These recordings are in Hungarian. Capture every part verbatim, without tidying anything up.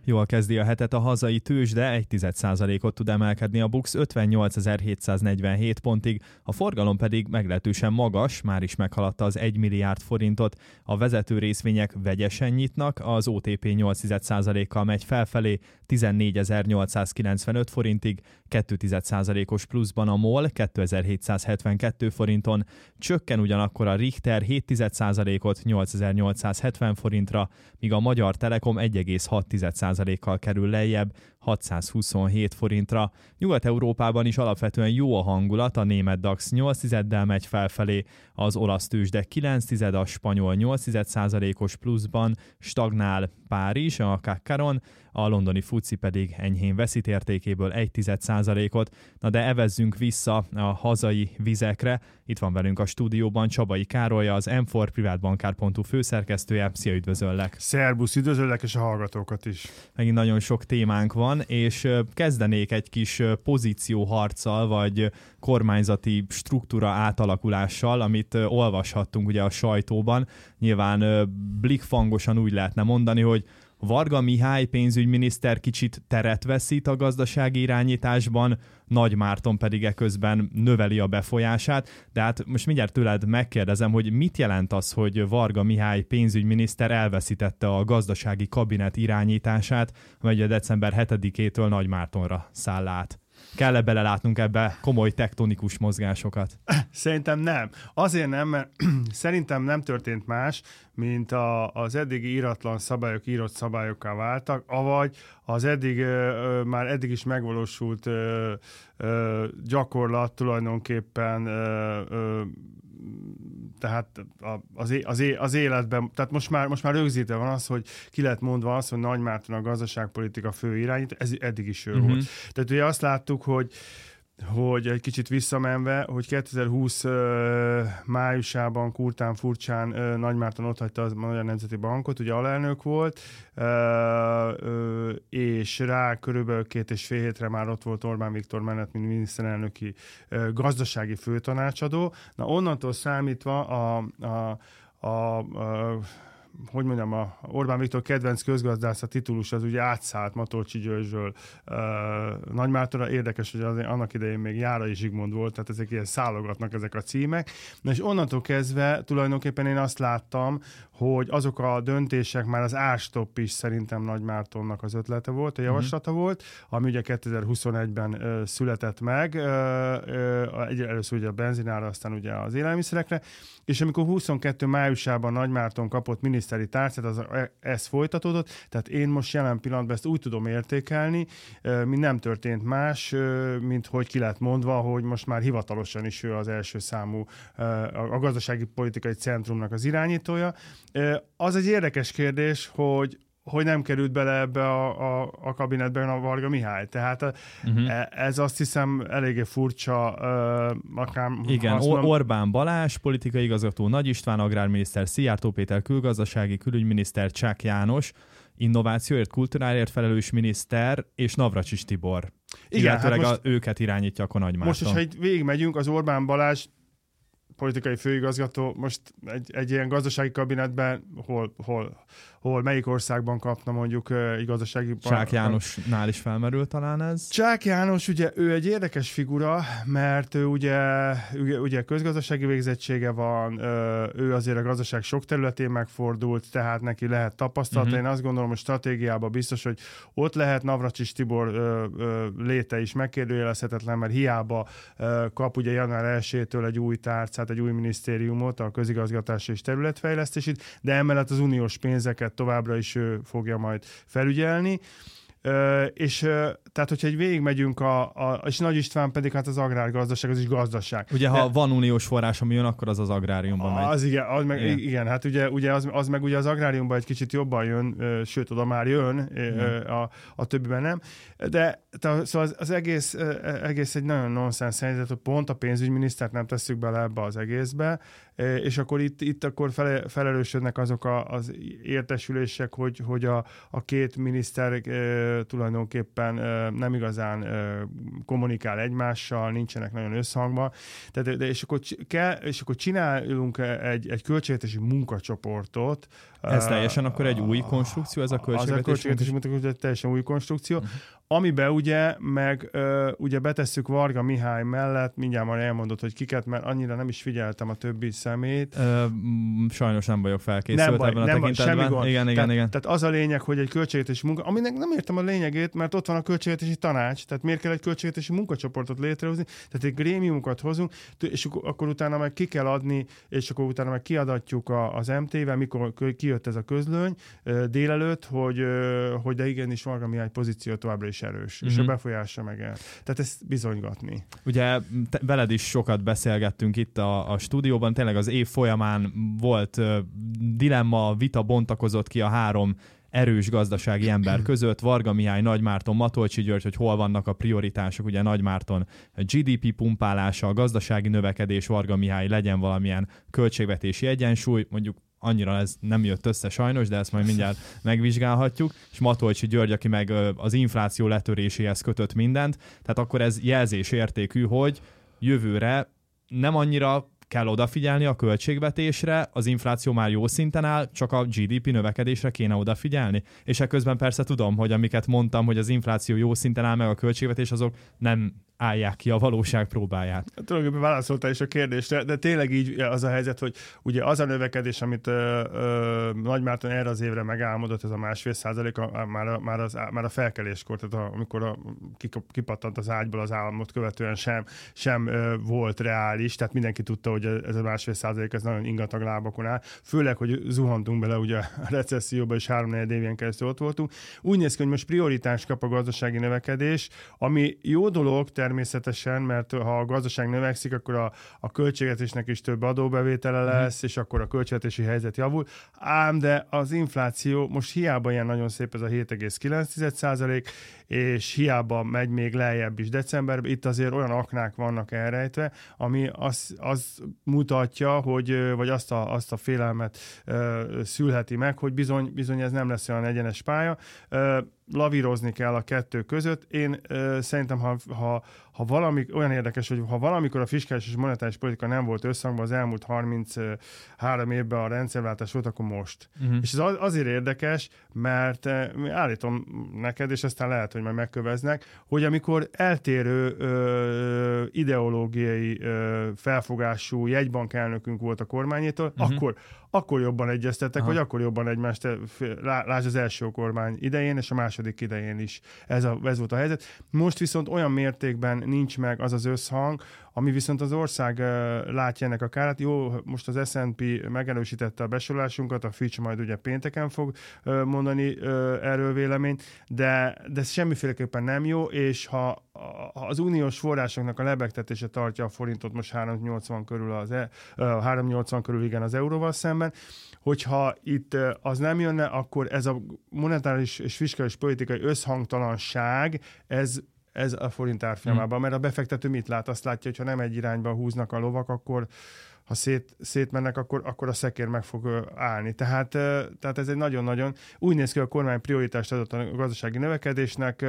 Jól kezdi a hetet a hazai tőzsde, egy tized százalékot tud emelkedni a BUX ötvennyolcezer-hétszáznegyvenhét pontig, a forgalom pedig meglehetősen magas, már is meghaladta az egy milliárd forintot. A vezető részvények vegyesen nyitnak, az o té pé nyolc tized százalékkal megy felfelé, tizennégyezer-nyolcszázkilencvenöt forintig, két tized százalékos pluszban a MOL kétezer-hétszázhetvenkettő forinton, csökken ugyanakkor a Richter hét tized százalékot nyolcezer-nyolcszázhetven forintra, míg a Magyar Telekom egy egész hat tized százalékkal kerül lejjebb, hatszázhuszonhét forintra. Nyugat-Európában is alapvetően jó a hangulat, a német DAX nyolc tizeddel megy felfelé, az olasz tőzsde kilenc tized, a spanyol nyolc tized százalékos pluszban, stagnál Párizs, a Kakkaron, a londoni fuci pedig enyhén veszít értékéből egy tized százalékot. Na de evezzünk vissza a hazai vizekre. Itt van velünk a stúdióban Csabai Károly, az em négy privátbankár pont hu főszerkesztője. Szia, üdvözöllek! Szerbusz, üdvözöllek, és a hallgatókat is! Megint nagyon sok témánk van, és kezdenék egy kis pozícióharccal, vagy kormányzati struktúra átalakulással, amit olvashattunk ugye a sajtóban. Nyilván blikfangosan úgy lehetne mondani, hogy Varga Mihály pénzügyminiszter kicsit teret veszít a gazdasági irányításban, Nagy Márton pedig eközben növeli a befolyását, de hát most mindjárt tőled megkérdezem, hogy mit jelent az, hogy Varga Mihály pénzügyminiszter elveszítette a gazdasági kabinet irányítását, amely ugye december hetedikétől Nagy Mártonra száll át. Kell-e belelátnunk ebbe komoly tektonikus mozgásokat? Szerintem nem. Azért nem, mert szerintem nem történt más, mint a, az eddigi íratlan szabályok írott szabályokká váltak, avagy az eddig, ö, már eddig is megvalósult ö, ö, gyakorlat tulajdonképpen ö, ö, tehát az, az, az életben, tehát most már, most már rögzítve van az, hogy ki lett mondva az, hogy Nagy Márton a gazdaságpolitika fő irányító, ez eddig is ő uh-huh. volt. Tehát ugye azt láttuk, hogy hogy egy kicsit visszamenve, hogy kétezer-húsz uh, májusában kurtán furcsán uh, Nagy Márton otthagyta a Magyar Nemzeti Bankot, ugye alelnök volt, uh, uh, és rá körülbelül két és fél hétre már ott volt Orbán Viktor mellett, mint miniszterelnöki uh, gazdasági főtanácsadó. Na onnantól számítva a, a, a, a hogy mondjam, a Orbán Viktor kedvenc közgazdász a titulus az ugye átszállt Matolcsy Györgyről uh, Nagy Mártonra. Érdekes, hogy az, annak idején még Járai Zsigmond volt, tehát ezek ilyen szálogatnak ezek a címek. Na és onnantól kezdve tulajdonképpen én azt láttam, hogy azok a döntések, már az árstopp is szerintem Nagy Mártonnak az ötlete volt, a javaslata mm-hmm. volt, ami ugye kétezer-huszonegyben uh, született meg, uh, uh, egy, először ugye a benzinára, aztán ugye az élelmiszerekre, és amikor huszonkettő májusában Nagy Márton kapott miniszteri tárcát, az, ez folytatódott, tehát én most jelen pillanatban ezt úgy tudom értékelni, mint nem történt más, mint hogy ki lett mondva, hogy most már hivatalosan is ő az első számú a gazdasági politikai centrumnak az irányítója. Az egy érdekes kérdés, hogy hogy nem került bele ebbe a, a, a kabinetben a Varga Mihály. Tehát uh-huh. ez azt hiszem eléggé furcsa. Uh, akár, Igen, Or- mondom... Orbán Balázs, politikai igazgató, Nagy István agrárminiszter, Szijjártó Péter külgazdasági, külügyminiszter, Csák János, innovációért, kultúráért felelős miniszter, és Navracsics Tibor. Igen, hát most, a, őket irányítja akkor Nagy Márton. Most is, ha itt végigmegyünk, az Orbán Balázs politikai főigazgató most egy, egy ilyen gazdasági kabinetben, hol, hol, hol melyik országban kapna mondjuk egy gazdasági... Csák Jánosnál is felmerül talán ez? Csák János, ugye ő egy érdekes figura, mert ő ugye, ugye közgazdasági végzettsége van, ő azért a gazdaság sok területén megfordult, tehát neki lehet tapasztalata. Uh-huh. Én azt gondolom, hogy stratégiában biztos, hogy ott lehet. Navracsics Tibor léte is megkérdőjelezhetetlen, mert hiába kap ugye január elsejétől egy új tárcát, egy új minisztériumot, a közigazgatási és területfejlesztését, de emellett az uniós pénzeket továbbra is ő fogja majd felügyelni. Uh, és uh, tehát, hogyha egy végigmegyünk, a, a, és Nagy István pedig hát az agrárgazdaság, az is gazdaság. Ugye, de, ha van uniós forrás, ami jön, akkor az az agráriumban megy. Az igen, az meg, igen. igen hát ugye, ugye az, az meg ugye az agráriumban egy kicsit jobban jön, uh, sőt, oda már jön, uh, a, a többiben nem. De tehát, szóval az, az egész, uh, egész egy nagyon nonsens helyzet, hogy pont a pénzügyminisztert nem tesszük bele ebbe az egészbe, uh, és akkor itt, itt akkor fele, felelősödnek azok a, az értesülések, hogy, hogy a, a két miniszter uh, tulajdonképpen nem igazán kommunikál egymással, nincsenek nagyon összhangban. Tehát, de és, akkor kell, és akkor csinálunk egy, egy költségvetési munkacsoportot. Ez teljesen akkor egy új konstrukció, ez a költségvetési, az a költségvetési munkacsoportot teljesen új konstrukció. Uh-huh. Amiben ugye, meg ö, ugye betesszük Varga Mihály mellett, mindjárt már elmondott, hogy kiket, mert annyira nem is figyeltem a többi szemét. Ö, sajnos nem vagyok felkészült nem baj, ebben a nem tekintetben. Semmi gond. Igen, igen, tehát, igen. Tehát az a lényeg, hogy egy költségvetési munka, aminek nem értem a lényegét, mert ott van a költségvetési tanács, tehát miért kell egy költségvetési munkacsoportot létrehozni, tehát egy grémiumokat hozunk, és akkor utána meg ki kell adni, és akkor utána meg kiadatjuk a, az em té-vel, mikor kijött ez a közlöny délelőtt, hogy, hogy de igenis Varga Mihály pozíció továbbra is erős, mm-hmm. és a befolyása meg el. Tehát ezt bizonygatni. Ugye te, veled is sokat beszélgettünk itt a, a stúdióban, tényleg az év folyamán volt uh, dilemma, vita bontakozott ki a három erős gazdasági ember között, Varga Mihály, Nagy Márton, Matolcsy György, hogy hol vannak a prioritások, ugye Nagy Márton gé dé pé pumpálása, a gazdasági növekedés, Varga Mihály legyen valamilyen költségvetési egyensúly, mondjuk annyira ez nem jött össze sajnos, de ezt majd mindjárt megvizsgálhatjuk, és Matolcsy György, aki meg az infláció letöréséhez kötött mindent, tehát akkor ez jelzésértékű, hogy jövőre nem annyira kell odafigyelni a költségvetésre, az infláció már jó szinten áll, csak a gé dé pé növekedésre kéne odafigyelni. És ekközben persze tudom, hogy amiket mondtam, hogy az infláció jó szinten áll, meg a költségvetés, azok nem állják ki a valóság próbáját. Tulajdonképpen válaszoltál is a kérdésre, de tényleg így az a helyzet, hogy ugye az a növekedés, amit ö, ö, Nagy Márton erre az évre megálmodott, ez a másfél százalék, a, már, a, már, az, már a felkeléskor, tehát a, amikor a, kipattant az ágyból az államot követően sem, sem ö, volt reális, tehát mindenki tudta, hogy ez a másfél százalék ez nagyon ingatag lábakon áll, főleg, hogy zuhantunk bele ugye a recesszióba, és három-négy évén keresztül ott voltunk. Úgy néz ki, hogy most prioritást kap a gazdasági növekedés, ami jó dolog, természetesen, mert ha a gazdaság növekszik, akkor a, a költségvetésnek is több adóbevétele lesz, mm. és akkor a költségvetési helyzet javul. Ám de az infláció most hiába ilyen nagyon szép ez a hét egész kilenc százalék, és hiába megy még lejjebb is decemberben, itt azért olyan aknák vannak elrejtve, ami az, az mutatja, hogy, vagy azt a, azt a félelmet uh, szülheti meg, hogy bizony, bizony ez nem lesz olyan egyenes pálya. Uh, lavírozni kell a kettő között. Én uh, szerintem, ha, ha, ha valami, olyan érdekes, hogy ha valamikor a fiskális és monetáris politika nem volt összhangban az elmúlt harminchárom évben a rendszerváltás volt, akkor most. Uh-huh. És ez az, azért érdekes, mert uh, állítom neked, és aztán lehet, hogy majd megköveznek, hogy amikor eltérő uh, ideológiai uh, felfogású jegybankelnökünk volt a kormányétól, uh-huh. akkor, akkor jobban egyeztettek, Aha. vagy akkor jobban egymást, lásd az első kormány idején, és a második idején is ez, a, ez volt a helyzet. Most viszont olyan mértékben nincs meg az az összhang, ami viszont az ország uh, látja ennek a kárát. Jó, most az es and pé megerősítette a besorolásunkat, a Fitch majd ugye pénteken fog uh, mondani uh, erről véleményt, de, de ez semmiféleképpen nem jó, és ha, ha az uniós forrásoknak a lebegtetése tartja a forintot most háromszáznyolcvan körül, az e, uh, háromszáznyolcvan körül igen az euróval szemben, hogyha itt uh, az nem jönne, akkor ez a monetáris és fiskális politikai összhangtalanság, ez ez a forint árfolyamában, mert a befektető mit lát? Azt látja, hogy ha nem egy irányba húznak a lovak, akkor ha szét, szétmennek, akkor, akkor a szekér meg fog állni. Tehát, tehát ez egy nagyon-nagyon... Úgy néz ki, a kormány prioritást adott a gazdasági növekedésnek.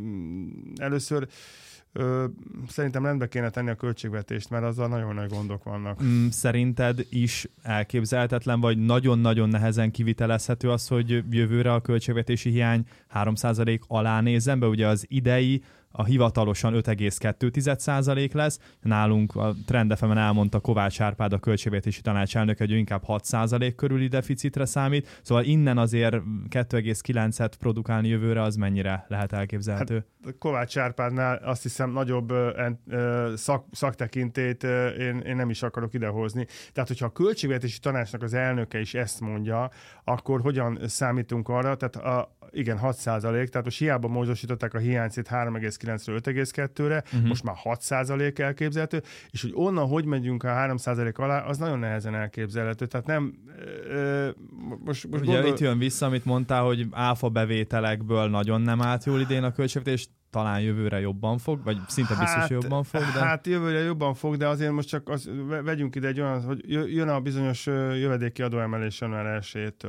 Először Ö, szerintem rendbe kéne tenni a költségvetést, mert azzal nagyon nagy gondok vannak. Szerinted is elképzelhetetlen, vagy nagyon-nagyon nehezen kivitelezhető az, hogy jövőre a költségvetési hiány három százalék alá nézzen be? Ugye az idei a hivatalosan öt egész kettő százalék lesz. Nálunk a Trend ef emen elmondta Kovács Árpád, a költségvetési tanácselnöke, hogy inkább hat százalék körüli deficitre számít. Szóval innen azért kettő egész kilencet produkálni jövőre, az mennyire lehet elképzelhető? Hát Kovács Árpádnál azt hiszem nagyobb uh, szak, szaktekintét uh, én, én nem is akarok idehozni. Tehát, hogyha a költségvetési tanácsnak az elnöke is ezt mondja, akkor hogyan számítunk arra? Tehát a igen, hat százalék, tehát most hiába módosították a hiánycét három egész kilencről öt egész kettőre, uh-huh. most már hat százalék elképzelhető, és hogy onnan hogy megyünk a három százalék alá, az nagyon nehezen elképzelhető. Tehát nem... Ö, most, most Ugye gondol... itt jön vissza, amit mondtál, hogy áfa bevételekből nagyon nem állt jól idén a költségvetés, talán jövőre jobban fog, vagy szinte biztos, hát, hogy jobban fog. De... Hát jövőre jobban fog, de azért most csak az, vegyünk ide egy olyan, hogy jön a bizonyos jövedéki adóemelés január elsejétől.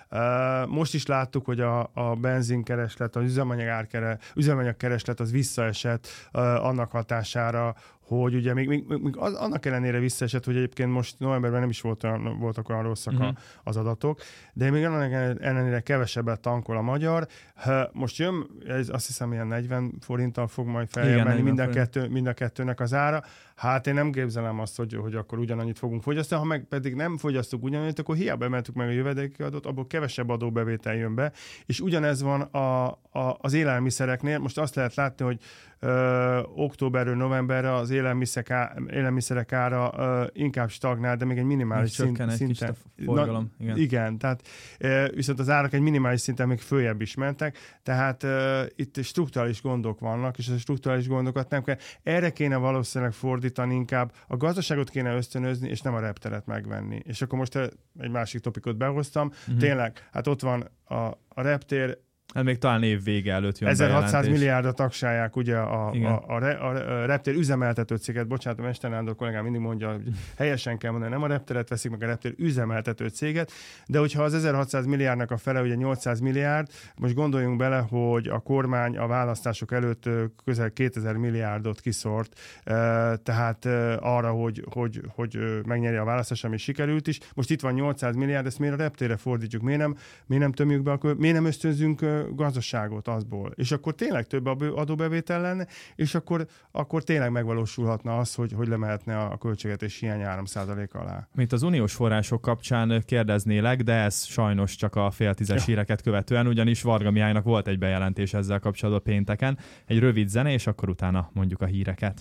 Most is láttuk, hogy a, a benzinkereslet, az üzemanyag árkere, üzemanyagkereslet az visszaesett annak hatására, hogy ugye még, még, még az, annak ellenére visszaesett, hogy egyébként most novemberben nem is volt olyan, voltak olyan rosszak uh-huh. az adatok, de még annak ellenére kevesebbet tankol a magyar. Most jön, ez azt hiszem ilyen negyven forinttal fog majd feljebb mind a, kettő, mind a kettőnek az ára. Hát én nem képzelem azt, hogy, hogy akkor ugyanannyit fogunk fogyasztani, ha meg pedig nem fogyasztunk ugyanannyit, akkor hiába emeltük meg a jövedéki adót, abból kevesebb adóbevétel jön be, és ugyanez van a, a, az élelmiszereknél. Most azt lehet látni, hogy ö, októberről novemberre az élelmiszerek, á, élelmiszerek ára ö, inkább stagnál, de még egy minimális szint, egy szinten. Forgalom, na, igen. igen, tehát ö, viszont az árak egy minimális szinten még följebb is mentek, tehát ö, itt strukturális gondok vannak, és a strukturális gondokat nem kell. Erre kéne valószínűleg fordítani inkább, a gazdaságot kéne ösztönözni, és nem a repteret megvenni. És akkor most egy másik topikot behoztam. Uh-huh. Tényleg, hát ott van a, a reptér, ez még talán év vége előtt jön ezerhatszáz milliárdra tagsálják ugye a, a, a, re, a reptér üzemeltető céget, bocsánat, a Mester Nándor kollégám mindig mondja, hogy helyesen kell mondani, nem a repteret veszik meg, a reptér üzemeltető céget, de hogyha az ezerhatszáz milliárdnak a fele ugye nyolcszáz milliárd, most gondoljunk bele, hogy a kormány a választások előtt közel kétezer milliárdot kiszort, tehát arra, hogy, hogy, hogy megnyerje a választás, ami sikerült is. Most itt van nyolcszáz milliárd, ezt miért a reptérre fordítjuk? Miért nem, miért nem tömjük be, akkor miért nem ösztönzünk gazdaságot azból. És akkor tényleg több adóbevétel lenne, és akkor, akkor tényleg megvalósulhatna az, hogy, hogy lemehetne a költségvetés hiány három százalék alá. Mint az uniós források kapcsán kérdeznélek, de ez sajnos csak a fél tízes ja. híreket követően, ugyanis Varga Mihálynak volt egy bejelentés ezzel kapcsolatban pénteken. Egy rövid zene, és akkor utána mondjuk a híreket.